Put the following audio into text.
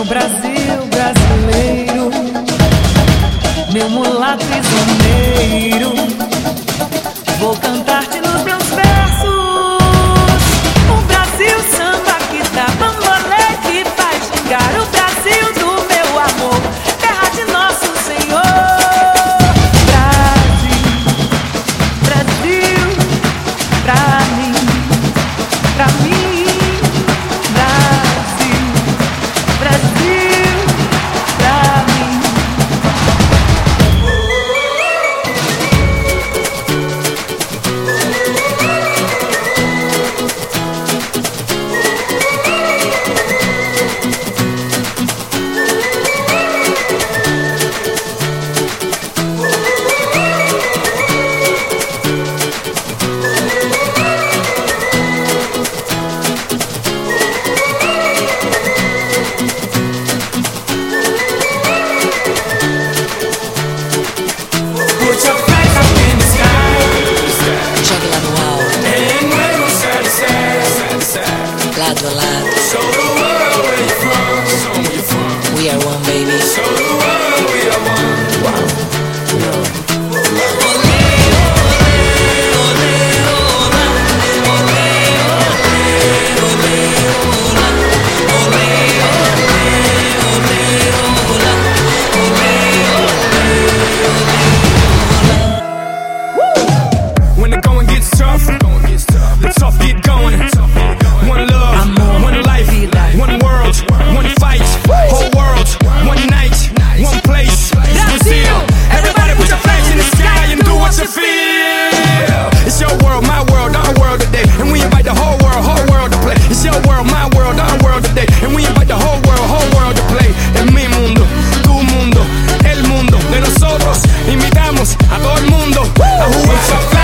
Brasil brasileiro, meu mulato prisioneiro, vou cantar-te nos meus versos. O Brasil samba que dá bambolê, que faz gingar. O Brasil do meu amor, terra de nosso Senhor. Brasil, Brasil, pra mim, pra mim. Lado a lado. Show the world where you're from. Show me where you're from. We are one, baby. Show the world we are one. When the going gets tough, the tough get going. One love, one life, one world, one fight. Whole world, one night, one place. Brazil, everybody put your flags in the sky and do what you feel. It's your world, my world, our world today, and we invite the whole world to play. It's your world, my world, our world today, and we invite the whole world to play. En mi mundo, tu mundo, el mundo de nosotros. Invitamos a todo el mundo a jugar.